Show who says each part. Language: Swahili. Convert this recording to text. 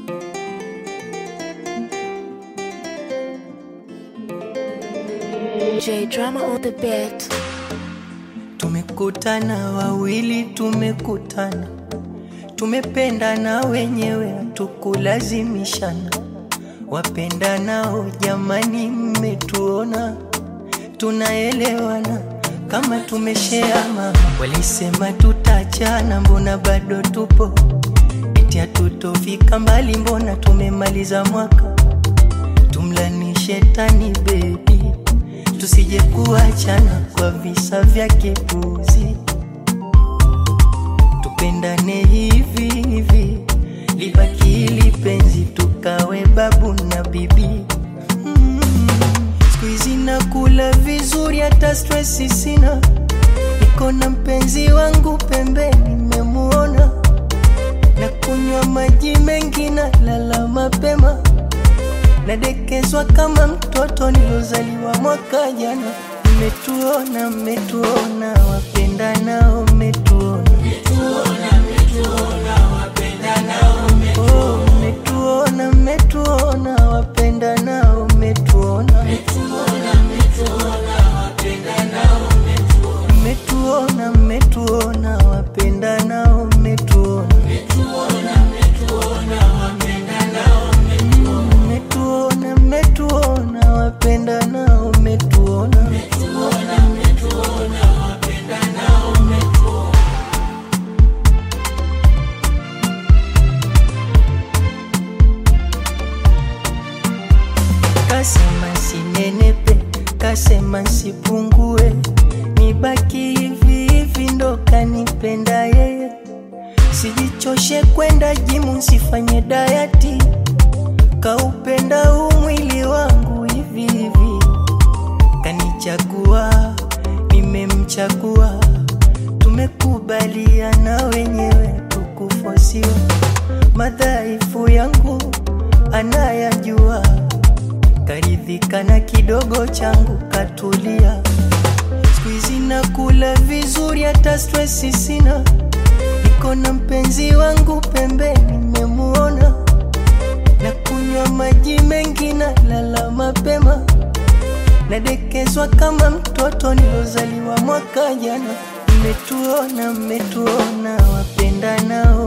Speaker 1: J Drama on the beat.
Speaker 2: Tumekutana wawili, tumekutana, tumependana wenyewe, hatukulazimishana. Wapendanao jamani, mmetuona tunaelewana kama tumesheama. Walisema tutachana, mbona bado tupo? Eti hatutofika mbali, mbona tumemaliza mwaka? Tumlani shetani baby, tusije kuachana kwa visa vya kipuzi. Tupendane hivi hivi, libaki hili penzi, tukawe babu na bibi. Siku hizi nakula vizuri, hata stressi sina. Niko na mpenzi wangu pembeni, nimemuona. Na kunywa maji mengi, na lala mapema. Nadekezwa kama mtoto nilozaliwa mwaka jana. Mmetuona, mmetuona, wapendanao, mmetuona. Mmetuona, wapendanao, mmetuona. Mmetuona, mmetuona, wapendanao, mmetuona. Mmetuona, mmetuona, wapendanao, mmetuona. Mmetuona, mmetuona, wapendanao, mmetuona. Kasema sinenepe, kasema sipungue, nibaki hivi hivi ndo kanipenda yeye. Sijichoshe kwenda jimu, nsifanye dayati, kaupenda huu mwili wangu hivi hivi. Kanichagua, nimemchagua, tumekubaliana wenyewe, tukufosiwa. Madhaifu yangu anayajua, karidhika na kidogo changu, katulia. Siku hizi nakula vizuri, hata stressi sina. Niko na mpenzi wangu pembeni, nimemuona. Na kunywa maji mengi, na lala mapema. Nadekezwa kama mtoto nilozaliwa mwaka jana. Mmetuona, mmetuona, wapendanao,